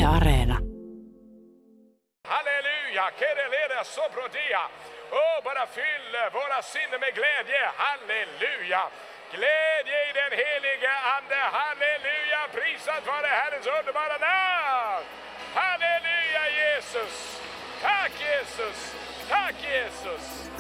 Areena. Halleluja, kedelera sobrodia. Oh, bara fyll våra sinnen med glädje. Halleluja. Glädje i den helige ande. Halleluja, prisat vare Herrens underbara namn. Halleluja, Jesus. Tack Jesus. Tack Jesus.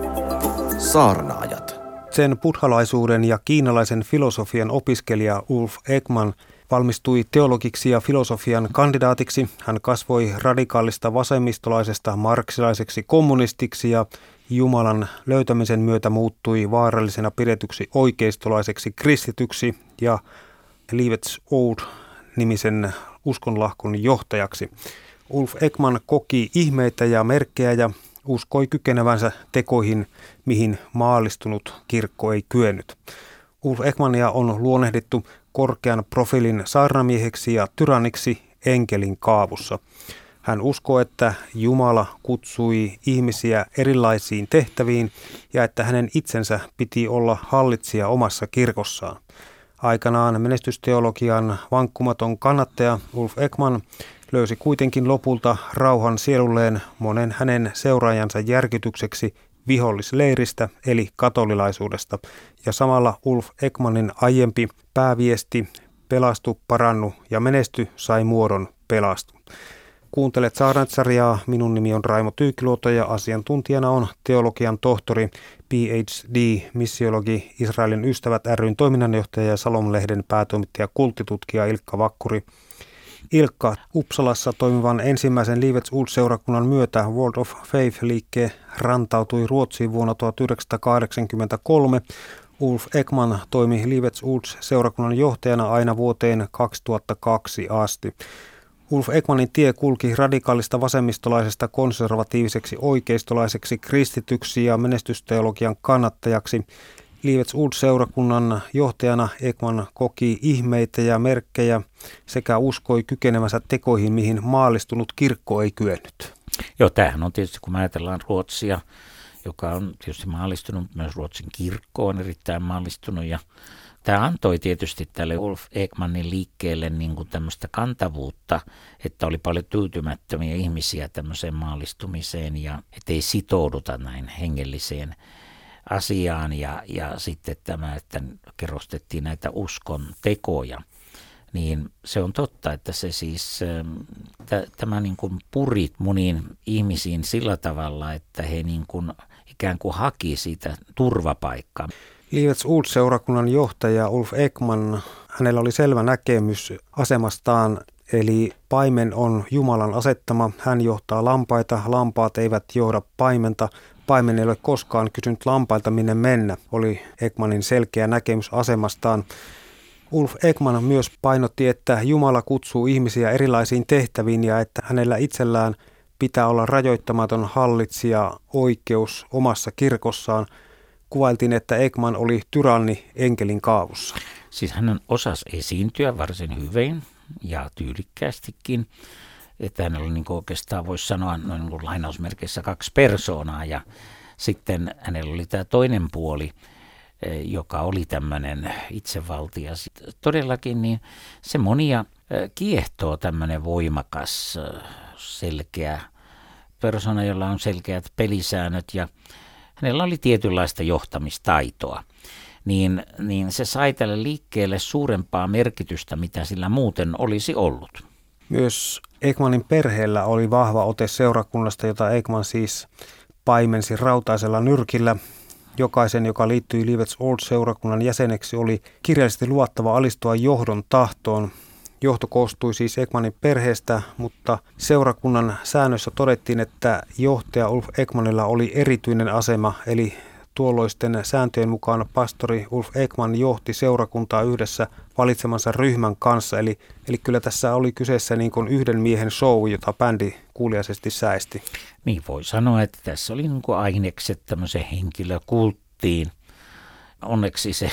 Saarnaajat. Sen buddhalaisuuden ja kiinalaisen filosofian opiskelija Ulf Ekman valmistui teologiksi ja filosofian kandidaatiksi. Hän kasvoi radikaalista vasemmistolaisesta marksilaiseksi kommunistiksi ja Jumalan löytämisen myötä muuttui vaarallisena pidetyksi oikeistolaiseksi kristityksi ja Livets Ord-nimisen uskonlahkon johtajaksi. Ulf Ekman koki ihmeitä ja merkkejä ja uskoi kykenevänsä tekoihin, mihin maallistunut kirkko ei kyennyt. Ulf Ekmania on luonnehdittu korkean profiilin saarnamieheksi ja tyranniksi enkelin kaavussa. Hän uskoo, että Jumala kutsui ihmisiä erilaisiin tehtäviin ja että hänen itsensä piti olla hallitsija omassa kirkossaan. Aikanaan menestysteologian vankkumaton kannattaja Ulf Ekman löysi kuitenkin lopulta rauhan sielulleen monen hänen seuraajansa järkytykseksi vihollisleiristä eli katolilaisuudesta, ja samalla Ulf Ekmanin aiempi pääviesti pelastu, parannu ja menesty sai muodon pelastu. Kuuntelet Saarnaajat-sarjaa. Minun nimi on Raimo Tyykiluoto ja asiantuntijana on teologian tohtori, PhD, missiologi, Israelin ystävät ry:n toiminnanjohtaja ja Salom-lehden päätoimittaja kulttitutkija Ilkka Vakkuri. Ilkka, Uppsalassa toimivan ensimmäisen Livets Ord-seurakunnan myötä World of Faith-liikke rantautui Ruotsiin vuonna 1983. Ulf Ekman toimi Livets Ord-seurakunnan johtajana aina vuoteen 2002 asti. Ulf Ekmanin tie kulki radikaalista vasemmistolaisesta konservatiiviseksi oikeistolaiseksi kristityksi ja menestysteologian kannattajaksi. Livets Ord-seurakunnan johtajana Ekman koki ihmeitä ja merkkejä sekä uskoi kykenevänsä tekoihin, mihin maallistunut kirkko ei kyennyt. Joo, tämähän on tietysti, kun me ajatellaan Ruotsia, joka on tietysti maallistunut, myös Ruotsin kirkko on erittäin maallistunut, ja tämä antoi tietysti tälle Ulf Ekmanin liikkeelle niin kuin tämmöistä kantavuutta, että oli paljon tyytymättömiä ihmisiä tämmöiseen maallistumiseen ja ettei sitouduta näin hengelliseen asiaan ja sitten tämä, että kerrostettiin näitä uskon tekoja, niin se on totta, että se siis tämä niin kuin puri moniin ihmisiin sillä tavalla, että he niin kuin ikään kuin haki siitä turvapaikkaa. Livets Ord-seurakunnan johtaja Ulf Ekman, hänellä oli selvä näkemys asemastaan, eli paimen on Jumalan asettama, hän johtaa lampaita, lampaat eivät johda paimenta, paimen ei ole koskaan kysynyt lampailta minne mennä, oli Ekmanin selkeä näkemys asemastaan. Ulf Ekman myös painotti, että Jumala kutsuu ihmisiä erilaisiin tehtäviin ja että hänellä itsellään pitää olla rajoittamaton hallitsija oikeus omassa kirkossaan. Kuvailtiin, että Ekman oli tyranni enkelin kaavussa. Siis hän osasi esiintyä varsin hyvin ja tyylikkäästikin. Että hänellä oli niin oikeastaan voisi sanoa noin niin lainausmerkeissä kaksi persoonaa ja sitten hänellä oli tämä toinen puoli, joka oli tämmöinen itsevaltia. Todellakin niin se monia kiehtoo tämmöinen voimakas, selkeä persona, jolla on selkeät pelisäännöt ja hänellä oli tietynlaista johtamistaitoa. Niin se sai tälle liikkeelle suurempaa merkitystä, mitä sillä muuten olisi ollut. Myös Ekmanin perheellä oli vahva ote seurakunnasta, jota Ekman siis paimensi rautaisella nyrkillä. Jokaisen, joka liittyi Livets Ord-seurakunnan jäseneksi, oli kirjallisesti luottava alistua johdon tahtoon. Johto koostui siis Ekmanin perheestä, mutta seurakunnan säännössä todettiin, että johtaja Ulf Ekmanilla oli erityinen asema, eli tuolloisten sääntöjen mukaan pastori Ulf Ekman johti seurakuntaa yhdessä valitsemansa ryhmän kanssa, eli kyllä tässä oli kyseessä niin kuin yhden miehen show, jota bändi kuuliaisesti säesti. Niin voi sanoa, että tässä oli niin kuin ainekset tämmöiseen henkilökulttiin. Onneksi se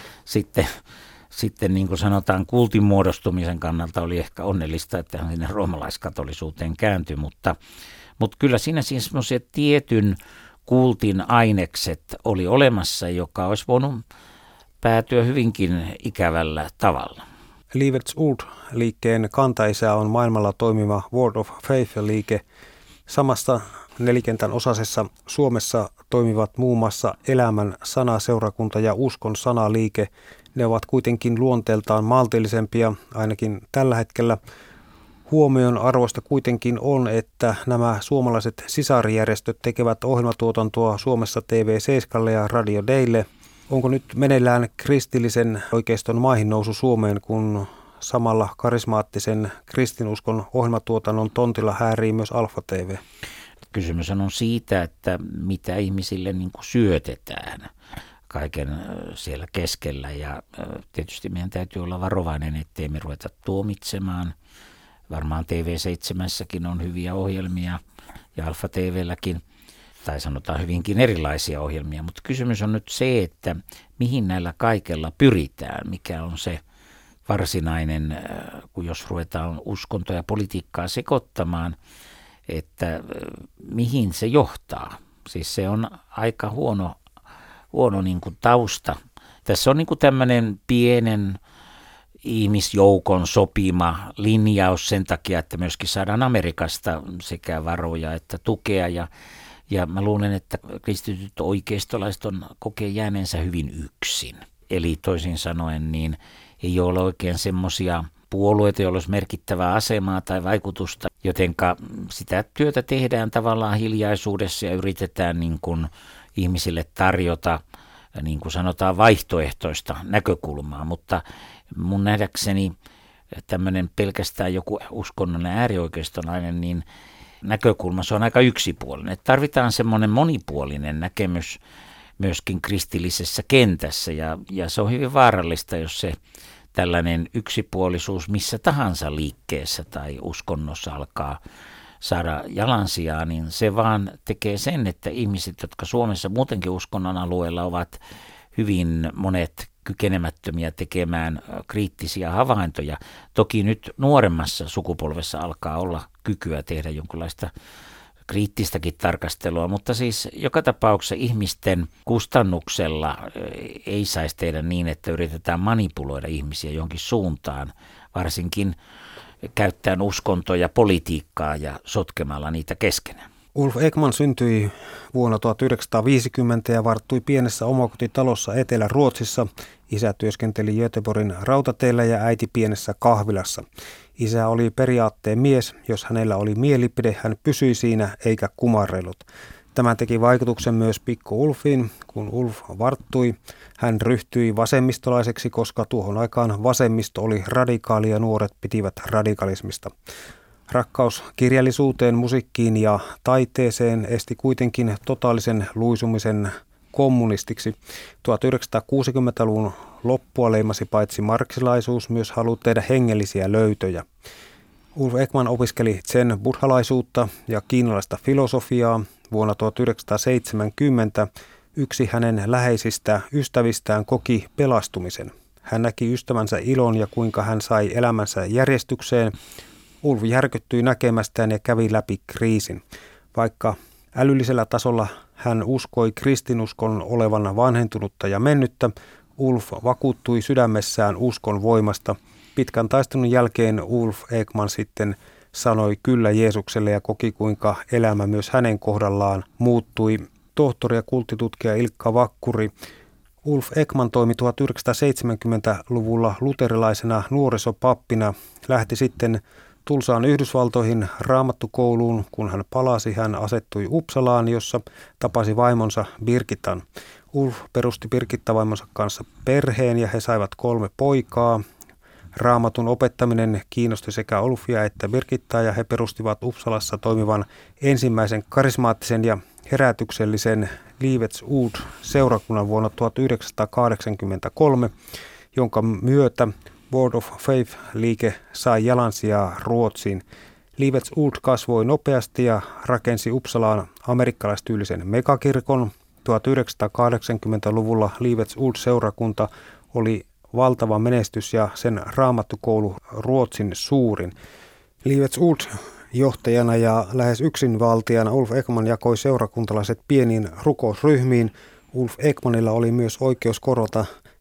sitten niin kuin sanotaan kultin muodostumisen kannalta oli ehkä onnellista, että hän sinne roomalaiskatolisuuteen kääntyi, mutta kyllä siinä siis semmoisia tietyn kultin ainekset oli olemassa, joka olisi voinut päätyä hyvinkin ikävällä tavalla. Livets Ord-liikkeen kantaisä on maailmalla toimiva Word of Faith-liike. Samassa nelikentän osaisessa Suomessa toimivat muun muassa Elämän sanaseurakunta ja Uskon sanaliike. Ne ovat kuitenkin luonteeltaan maltillisempia, ainakin tällä hetkellä. Huomion arvoista kuitenkin on, että nämä suomalaiset sisarijärjestöt tekevät ohjelmatuotantoa Suomessa TV7 ja Radio Daylle. Onko nyt meneillään kristillisen oikeiston maihinnousu Suomeen, kun samalla karismaattisen kristinuskon ohjelmatuotannon tontilla häärii myös Alfa TV? Kysymys on siitä, että mitä ihmisille niin kuin syötetään kaiken siellä keskellä. Ja tietysti meidän täytyy olla varovainen, ettei me ruveta tuomitsemaan. Varmaan TV7:ssäkin on hyviä ohjelmia ja Alfa TV:lläkin, tai sanotaan hyvinkin erilaisia ohjelmia. Mutta kysymys on nyt se, että mihin näillä kaikella pyritään, mikä on se varsinainen, kun jos ruvetaan uskontoa ja politiikkaa sekoittamaan, että mihin se johtaa. Siis se on aika huono niin kuin tausta. Tässä on niin kuin tämmöinen pienen ihmisjoukon sopima linjaus sen takia, että myöskin saadaan Amerikasta sekä varoja että tukea. Ja mä luulen, että kristityt oikeistolaiset kokee jääneensä hyvin yksin. Eli toisin sanoen, niin ei ole oikein semmoisia puolueita, joilla olisi merkittävää asemaa tai vaikutusta, jotenka sitä työtä tehdään tavallaan hiljaisuudessa ja yritetään niin kuin ihmisille tarjota, niin kuin sanotaan, vaihtoehtoista näkökulmaa, mutta mun nähdäkseni tämmöinen pelkästään joku uskonnollinen äärioikeistolainen niin näkökulma, se on aika yksipuolinen. Että tarvitaan semmoinen monipuolinen näkemys myöskin kristillisessä kentässä ja se on hyvin vaarallista, jos se tällainen yksipuolisuus missä tahansa liikkeessä tai uskonnossa alkaa saada jalansijaa, niin se vaan tekee sen, että ihmiset, jotka Suomessa muutenkin uskonnon alueella ovat hyvin monet kykenemättömiä tekemään kriittisiä havaintoja. Toki nyt nuoremmassa sukupolvessa alkaa olla kykyä tehdä jonkinlaista kriittistäkin tarkastelua, mutta siis joka tapauksessa ihmisten kustannuksella ei saisi tehdä niin, että yritetään manipuloida ihmisiä jonkin suuntaan, varsinkin käyttäen uskontoa ja politiikkaa ja sotkemalla niitä keskenään. Ulf Ekman syntyi vuonna 1950 ja varttui pienessä omakotitalossa Etelä-Ruotsissa. Isä työskenteli Göteborgin rautateillä ja äiti pienessä kahvilassa. Isä oli periaatteen mies. Jos hänellä oli mielipide, hän pysyi siinä eikä kumarrellut. Tämä teki vaikutuksen myös pikku Ulfiin. Kun Ulf varttui, hän ryhtyi vasemmistolaiseksi, koska tuohon aikaan vasemmisto oli radikaali ja nuoret pitivät radikalismista. Rakkaus kirjallisuuteen, musiikkiin ja taiteeseen esti kuitenkin totaalisen luisumisen kommunistiksi. 1960-luvun loppua leimasi paitsi marksilaisuus myös halu tehdä hengellisiä löytöjä. Ulf Ekman opiskeli zen-buddhalaisuutta ja kiinalaista filosofiaa. Vuonna 1970 yksi hänen läheisistä ystävistään koki pelastumisen. Hän näki ystävänsä ilon ja kuinka hän sai elämänsä järjestykseen. Ulf järkyttyi näkemästään ja kävi läpi kriisin. Vaikka älyllisellä tasolla hän uskoi kristinuskon olevan vanhentunutta ja mennyttä, Ulf vakuuttui sydämessään uskon voimasta. Pitkän taistelun jälkeen Ulf Ekman sitten sanoi kyllä Jeesukselle ja koki kuinka elämä myös hänen kohdallaan muuttui. Tohtori ja kulttitutkija Ilkka Vakkuri. Ulf Ekman toimi 1970-luvulla luterilaisena nuorisopappina, lähti sitten Tulsaan Yhdysvaltoihin raamattukouluun. Kun hän palasi, hän asettui Uppsalaan, jossa tapasi vaimonsa Birgittan. Ulf perusti Birgitta-vaimonsa kanssa perheen ja he saivat 3 poikaa. Raamatun opettaminen kiinnosti sekä Ulfia että Birgittaa ja he perustivat Uppsalassa toimivan ensimmäisen karismaattisen ja herätyksellisen Livets Ord-seurakunnan vuonna 1983, jonka myötä Word of Faith-liike sai jalansijaa Ruotsiin. Livets Ord kasvoi nopeasti ja rakensi Uppsalaan amerikkalaistyylisen megakirkon. 1980-luvulla Livets Ord-seurakunta oli valtava menestys ja sen raamattukoulu Ruotsin suurin. Livets Ord-johtajana ja lähes yksinvaltiana Ulf Ekman jakoi seurakuntalaiset pieniin rukousryhmiin. Ulf Ekmanilla oli myös oikeus korvata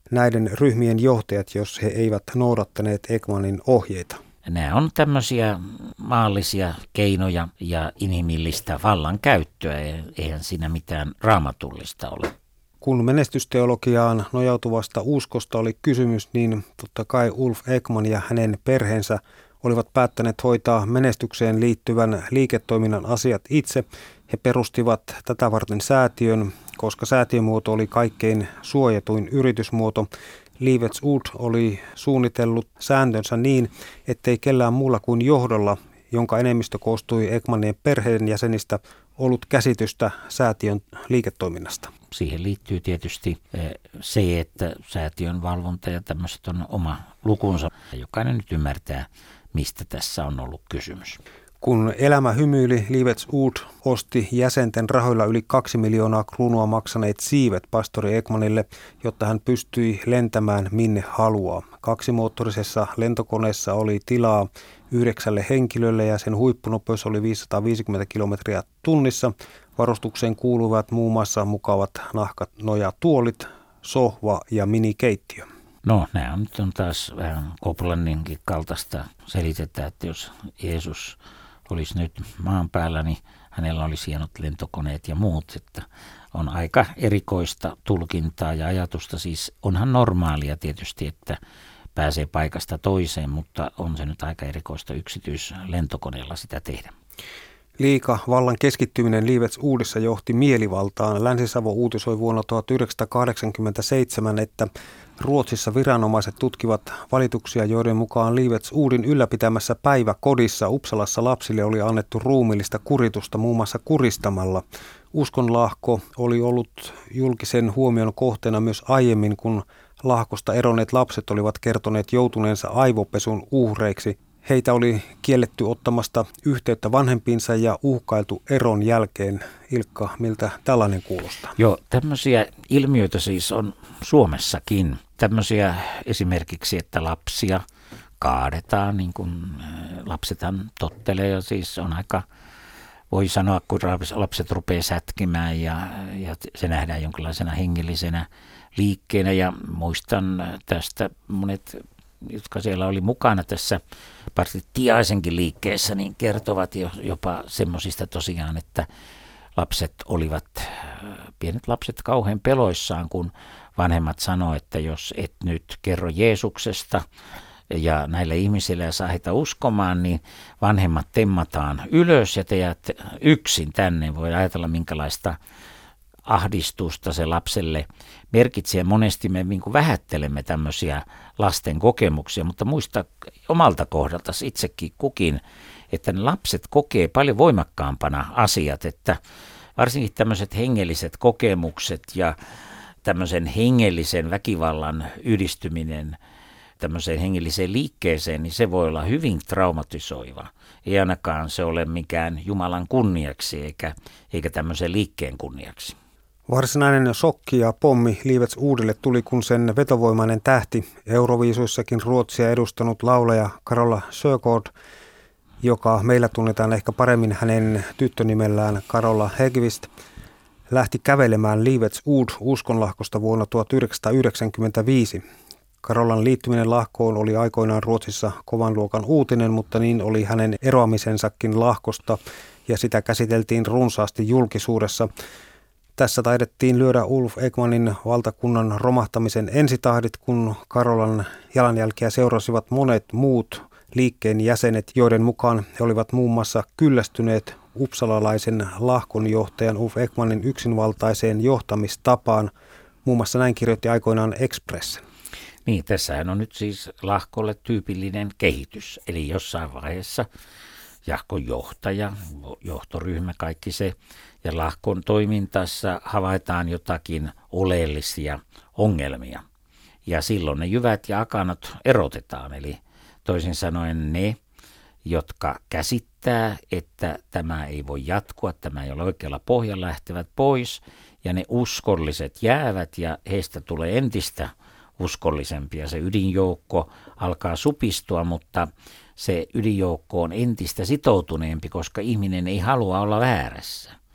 näiden ryhmien johtajat, jos he eivät noudattaneet Ekmanin ohjeita? Nämä on tämmöisiä maallisia keinoja ja inhimillistä vallankäyttöä. Eihän siinä mitään raamatullista ole. Kun menestysteologiaan nojautuvasta uskosta oli kysymys, niin totta kai Ulf Ekman ja hänen perheensä olivat päättäneet hoitaa menestykseen liittyvän liiketoiminnan asiat itse. He perustivat tätä varten säätiön, koska säätiömuoto oli kaikkein suojatuin yritysmuoto. Livets Ord oli suunnitellut sääntönsä niin, ettei kellään muulla kuin johdolla, jonka enemmistö koostui Ekmanien perheenjäsenistä, ollut käsitystä säätiön liiketoiminnasta. Siihen liittyy tietysti se, että säätiön valvonta ja tämmöiset on oma lukunsa. Jokainen nyt ymmärtää, mistä tässä on ollut kysymys. Kun elämä hymyili, Livets Ord osti jäsenten rahoilla yli 2 miljoonaa kruunua maksaneet siivet pastori Ekmanille, jotta hän pystyi lentämään minne haluaa. Kaksimoottorisessa lentokoneessa oli tilaa 9 henkilölle ja sen huippunopeus oli 550 kilometriä tunnissa. Varustukseen kuuluvat muun muassa mukavat nahkat nojatuolit, sohva ja minikeittiö. No, nämä nyt on taas vähän Copelandinkin kaltaista selitetään, että jos Jeesus olisi nyt maan päällä, niin hänellä olisi hienot lentokoneet ja muut, että on aika erikoista tulkintaa ja ajatusta. Siis onhan normaalia tietysti, että pääsee paikasta toiseen, mutta on se nyt aika erikoista yksityislentokoneella sitä tehdä. Liika vallan keskittyminen Livets Ordissa johti mielivaltaan. Länsi-Savo uutisoi vuonna 1987, että Ruotsissa viranomaiset tutkivat valituksia, joiden mukaan Livets Ordin ylläpitämässä päiväkodissa Uppsalassa lapsille oli annettu ruumiillista kuritusta muun muassa kuristamalla. Uskonlahko oli ollut julkisen huomion kohteena myös aiemmin, kun lahkosta eronneet lapset olivat kertoneet joutuneensa aivopesun uhreiksi. Heitä oli kielletty ottamasta yhteyttä vanhempiinsa ja uhkailtu eron jälkeen. Ilkka, miltä tällainen kuulostaa? Joo, tämmöisiä ilmiöitä siis on Suomessakin. Tämmöisiä esimerkiksi, että lapsia kaadetaan, niin kuin lapsethan tottelee ja siis on aika, voi sanoa, kun lapset rupeaa sätkimään ja se nähdään jonkinlaisena hengellisenä liikkeenä ja muistan tästä monet, jotka siellä oli mukana tässä Tiaisenkin liikkeessä, niin kertovat jopa semmoisista tosiaan, että pienet lapset kauhean peloissaan, kun vanhemmat sanoo, että jos et nyt kerro Jeesuksesta ja näille ihmisille ja saa heitä uskomaan, niin vanhemmat temmataan ylös ja te jäätte yksin tänne. Voi ajatella, minkälaista ahdistusta se lapselle merkitsee. Monesti me niin kuin vähättelemme tämmöisiä lasten kokemuksia, mutta muista omalta kohdalta itsekin kukin, että ne lapset kokee paljon voimakkaampana asiat, että varsinkin tämmöiset hengelliset kokemukset ja tämmöisen hengellisen väkivallan yhdistyminen tämmöiseen hengelliseen liikkeeseen, niin se voi olla hyvin traumatisoiva. Ei ainakaan se ole mikään Jumalan kunniaksi eikä tämmöisen liikkeen kunniaksi. Varsinainen shokki ja pommi Livets Ordille tuli, kun sen vetovoimainen tähti, Euroviisuissakin Ruotsia edustanut laulaja Carola Sjögård, joka meillä tunnetaan ehkä paremmin hänen tyttönimellään Carola Häggkvist, lähti kävelemään Livets Ord uskonlahkosta vuonna 1995. Carolan liittyminen lahkoon oli aikoinaan Ruotsissa kovan luokan uutinen, mutta niin oli hänen eroamisensakin lahkosta ja sitä käsiteltiin runsaasti julkisuudessa. Tässä taidettiin lyödä Ulf Ekmanin valtakunnan romahtamisen ensitahdit, kun Carolan jalanjälkeä seurasivat monet muut liikkeen jäsenet, joiden mukaan he olivat muun muassa kyllästyneet uppsalalaisen lahkonjohtajan Ulf Ekmanin yksinvaltaiseen johtamistapaan. Muun muassa näin kirjoitti aikoinaan Express. Niin, tässähän on nyt siis lahkolle tyypillinen kehitys, eli jossain vaiheessa lahkon johtaja, johtoryhmä, kaikki se, ja lahkon toimintassa havaitaan jotakin oleellisia ongelmia. Ja silloin ne jyvät ja akanat erotetaan, eli toisin sanoen ne, jotka käsittää, että tämä ei voi jatkua, tämä ei ole oikealla pohjalla, lähtevät pois, ja ne uskolliset jäävät, ja heistä tulee entistä uskollisempia. Se ydinjoukko alkaa supistua, mutta se ydinjoukko on entistä sitoutuneempi, koska ihminen ei halua olla väärässä.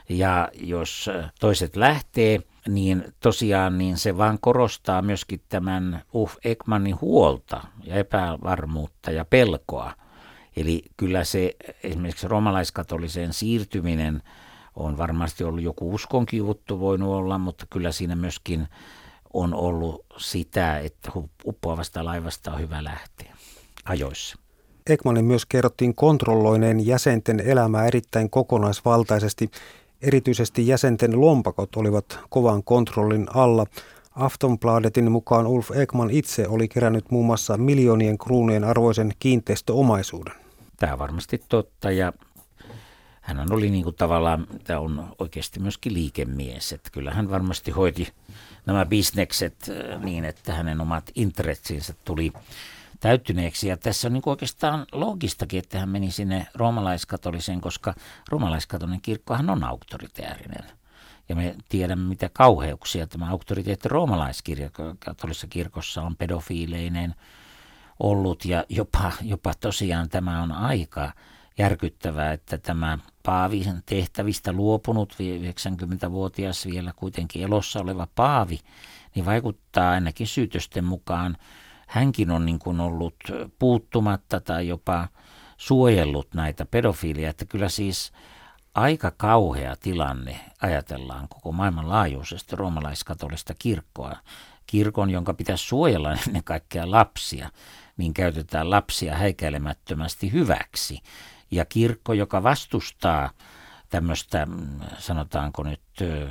Ja jos toiset lähtee, niin tosiaan niin se vaan korostaa myöskin tämän Ulf Ekmanin huolta ja epävarmuutta ja pelkoa. Eli kyllä se esimerkiksi roomalaiskatoliseen siirtyminen on varmasti ollut joku uskonkin juttu voinut olla, mutta kyllä siinä myöskin on ollut sitä, että uppoavasta laivasta on hyvä lähteä ajoissa. Ekmanin myös kerrottiin kontrolloineen jäsenten elämää erittäin kokonaisvaltaisesti. Erityisesti jäsenten lompakot olivat kovan kontrollin alla. Aftonbladetin mukaan Ulf Ekman itse oli kerännyt muun muassa miljoonien kruunien arvoisen kiinteistöomaisuuden. Tämä on varmasti totta ja hän oli niin kuin tavallaan, tämä on oikeasti myöskin liikemies, että kyllä hän varmasti hoiti nämä bisnekset niin, että hänen omat intressinsä tuli täyttyneeksi. Ja tässä on niin kuin oikeastaan loogistakin, että hän meni sinne roomalaiskatoliseen, koska roomalaiskatolinen kirkkohan on auktoritäärinen. Ja me tiedämme, mitä kauheuksia tämä auktoriteetti roomalaiskatolisessa kirkossa on pedofiileinen ollut. Ja jopa tosiaan tämä on aika järkyttävää, että tämä paavi tehtävistä luopunut 90-vuotias vielä kuitenkin elossa oleva paavi, niin vaikuttaa ainakin syytösten mukaan hänkin on niin kuin ollut puuttumatta tai jopa suojellut näitä pedofiilia, että kyllä siis aika kauhea tilanne ajatellaan koko maailmanlaajuisesti roomalaiskatolista kirkkoa. Kirkon, jonka pitäisi suojella ennen kaikkea lapsia, niin käytetään lapsia häikäilemättömästi hyväksi. Ja kirkko, joka vastustaa tämmöistä, sanotaanko nyt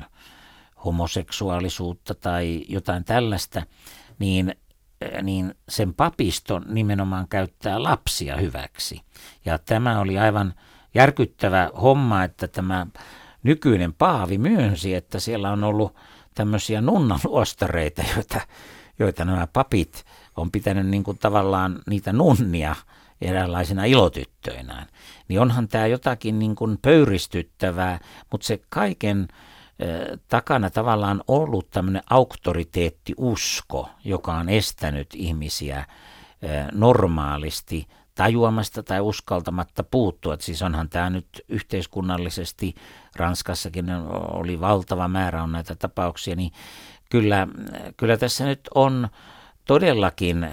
homoseksuaalisuutta tai jotain tällaista, niin sen papisto nimenomaan käyttää lapsia hyväksi. Ja tämä oli aivan järkyttävä homma, että tämä nykyinen paavi myönsi, että siellä on ollut tämmöisiä nunnaluostareita, joita nämä papit on pitänyt niin kuin tavallaan niitä nunnia eräänlaisina ilotyttöinään. Niin onhan tämä jotakin niin kuin pöyristyttävää, mutta se kaiken takana tavallaan ollut tämmöinen auktoriteettiusko, joka on estänyt ihmisiä normaalisti tajuamasta tai uskaltamatta puuttua. Et siis onhan tämä nyt yhteiskunnallisesti, Ranskassakin oli valtava määrä on näitä tapauksia, niin kyllä tässä nyt on todellakin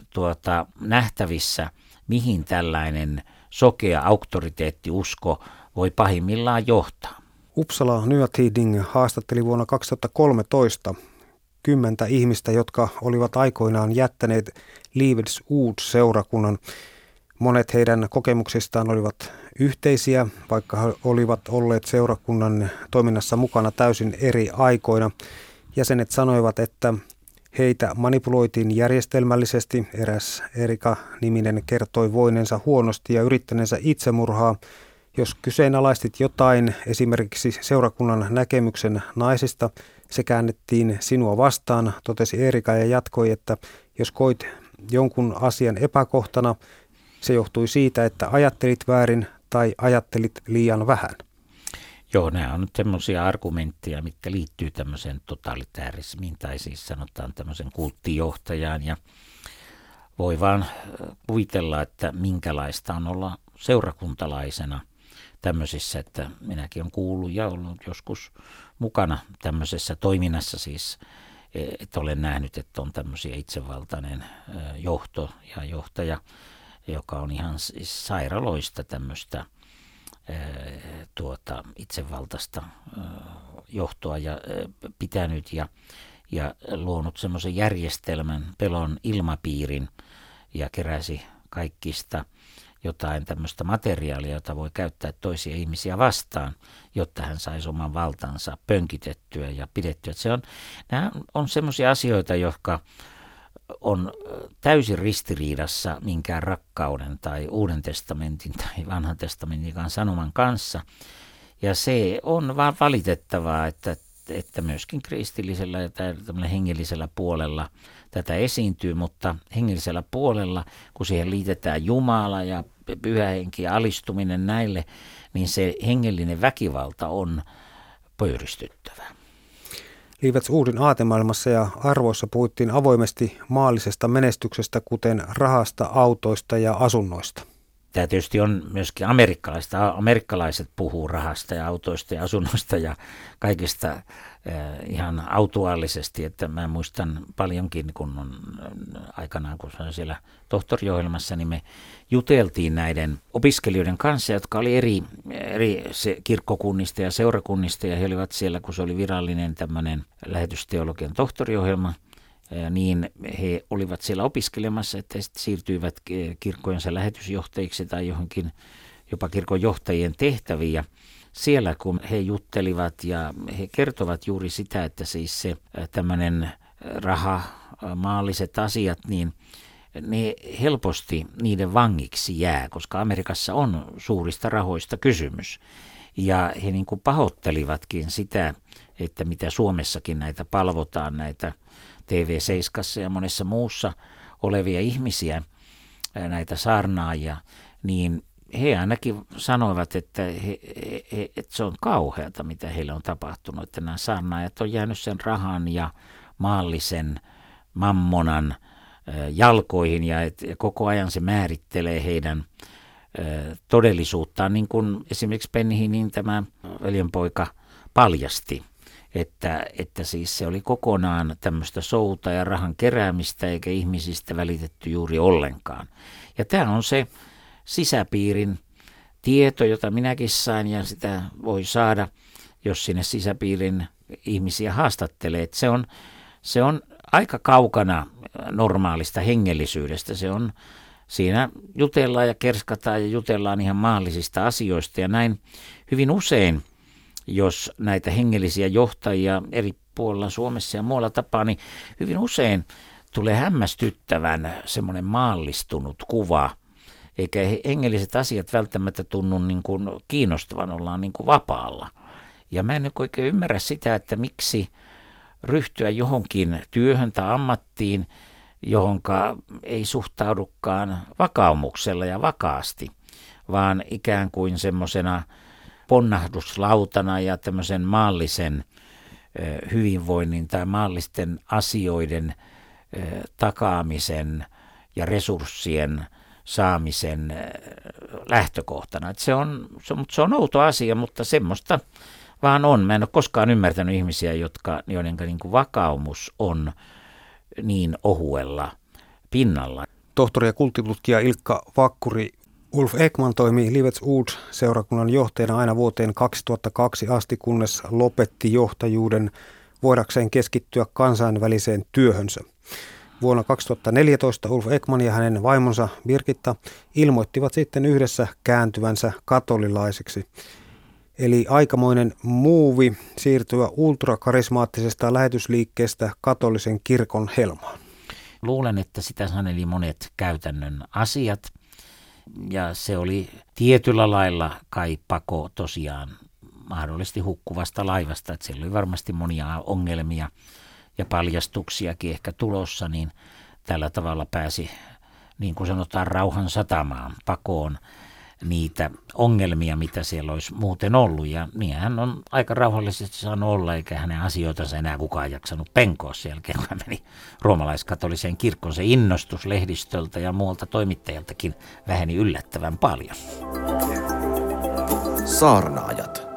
nähtävissä, mihin tällainen sokea auktoriteettiusko voi pahimmillaan johtaa. Uppsala Nya Tidning haastatteli vuonna 2013 10 ihmistä, jotka olivat aikoinaan jättäneet Livets Ord-seurakunnan. Monet heidän kokemuksistaan olivat yhteisiä, vaikka he olivat olleet seurakunnan toiminnassa mukana täysin eri aikoina. Jäsenet sanoivat, että heitä manipuloitiin järjestelmällisesti. Eräs Erika-niminen kertoi voineensa huonosti ja yrittäneensä itsemurhaa. Jos kyseenalaistit jotain, esimerkiksi seurakunnan näkemyksen naisista, se käännettiin sinua vastaan, totesi Erika ja jatkoi, että jos koit jonkun asian epäkohtana, se johtui siitä, että ajattelit väärin tai ajattelit liian vähän. Joo, nämä on nyt semmoisia argumentteja, mitkä liittyy tämmöiseen totalitäärismiin tai siis sanotaan tämmöisen kulttijohtajaan ja voi vaan kuvitella, että minkälaista on olla seurakuntalaisena tämmöisissä, että minäkin olen kuullut ja ollut joskus mukana tämmöisessä toiminnassa siis, että olen nähnyt, että on tämmöisiä itsevaltainen johto ja johtaja, joka on ihan siis sairaaloista tämmöistä itsevaltaista johtoa ja pitänyt ja luonut semmoisen järjestelmän, pelon ilmapiirin ja keräsi kaikista jotain tämmöistä materiaalia, jota voi käyttää toisia ihmisiä vastaan, jotta hän saisi oman valtansa pönkitettyä ja pidettyä. Nämä on semmoisia asioita, jotka on täysin ristiriidassa minkään rakkauden tai Uuden testamentin tai Vanhan testamentin sanoman kanssa. Ja se on vaan valitettavaa, että myöskin kristillisellä ja hengellisellä puolella tätä esiintyy, mutta hengellisellä puolella, kun siihen liitetään Jumala ja Pyhä Henki ja alistuminen näille, niin se hengellinen väkivalta on pöyristyttävää. Livets Ordin aatemaailmassa ja arvoissa puhuttiin avoimesti maallisesta menestyksestä, kuten rahasta, autoista ja asunnoista. Tämä tietysti on myöskin amerikkalaiset puhuu rahasta ja autoista ja asunnoista ja kaikista ihan autuaalisesti, että mä muistan paljonkin, kun on aikanaan, kun se siellä tohtoriohjelmassa, niin me juteltiin näiden opiskelijoiden kanssa, jotka oli eri kirkkokunnista ja seurakunnista, ja he olivat siellä, kun se oli virallinen tämmöinen lähetysteologian tohtoriohjelma, niin he olivat siellä opiskelemassa, että sitten siirtyivät kirkkojensa lähetysjohtajiksi tai johonkin jopa kirkon johtajien tehtäviin. Ja siellä kun he juttelivat ja he kertovat juuri sitä, että siis se tämmöinen raha, maalliset asiat, niin ne helposti niiden vangiksi jää, koska Amerikassa on suurista rahoista kysymys. Ja he niin kuin pahoittelivatkin sitä, että mitä Suomessakin näitä palvotaan, näitä TV7 ja monessa muussa olevia ihmisiä, näitä saarnaajia, niin he ainakin sanoivat, että se on kauheata, mitä heille on tapahtunut, että nämä saarnaajat on jäänyt sen rahan ja maallisen mammonan jalkoihin ja koko ajan se määrittelee heidän todellisuuttaan, niin kuin esimerkiksi Benny Hinnin tämä veljenpoika paljasti. Että siis se oli kokonaan tämmöistä souta ja rahan keräämistä eikä ihmisistä välitetty juuri ollenkaan. Ja tämä on se sisäpiirin tieto, jota minäkin sain ja sitä voi saada, jos sinne sisäpiirin ihmisiä haastattelee. Että se on aika kaukana normaalista hengellisyydestä. Se on, siinä jutellaan ja kerskataan ja jutellaan ihan maallisista asioista ja näin hyvin usein. Jos näitä hengellisiä johtajia eri puolilla Suomessa ja muualla tapaa, niin hyvin usein tulee hämmästyttävän semmoinen maallistunut kuva, eikä hengelliset asiat välttämättä tunnu niin kuin kiinnostavan, ollaan niin kuin vapaalla. Ja mä en oikein ymmärrä sitä, että miksi ryhtyä johonkin työhön tai ammattiin, johonka ei suhtaudukaan vakaumuksella ja vakaasti, vaan ikään kuin semmoisena ponnahduslautana ja tämmöisen maallisen hyvinvoinnin tai maallisten asioiden takaamisen ja resurssien saamisen lähtökohtana. Että se on outo asia, mutta semmoista vaan on. Mä en ole koskaan ymmärtänyt ihmisiä, joiden niin kuin vakaumus on niin ohuella pinnalla. Tohtori ja kulttitutkija Ilkka Vakkuri, Ulf Ekman toimi Livets Ord-seurakunnan johtajana aina vuoteen 2002 asti, kunnes lopetti johtajuuden voidakseen keskittyä kansainväliseen työhönsä. Vuonna 2014 Ulf Ekman ja hänen vaimonsa Birgitta ilmoittivat sitten yhdessä kääntyvänsä katolilaiseksi. Eli aikamoinen muuvi siirtyä ultrakarismaattisesta lähetysliikkeestä katolisen kirkon helmaan. Luulen, että sitä saneli monet käytännön asiat. Ja se oli tietyllä lailla kai pako tosiaan mahdollisesti hukkuvasta laivasta, että siellä oli varmasti monia ongelmia ja paljastuksiakin ehkä tulossa, niin tällä tavalla pääsi, niin kuin sanotaan, rauhan satamaan, pakoon niitä ongelmia, mitä siellä olisi muuten ollut. Ja niin hän on aika rauhallisesti saanut olla, eikä hänen asioitansa enää kukaan jaksanut penkoa sen jälkeen, kun hän meni roomalaiskatoliseen kirkkoon. Se innostus lehdistöltä ja muualta toimittajaltakin väheni yllättävän paljon. Saarnaajat.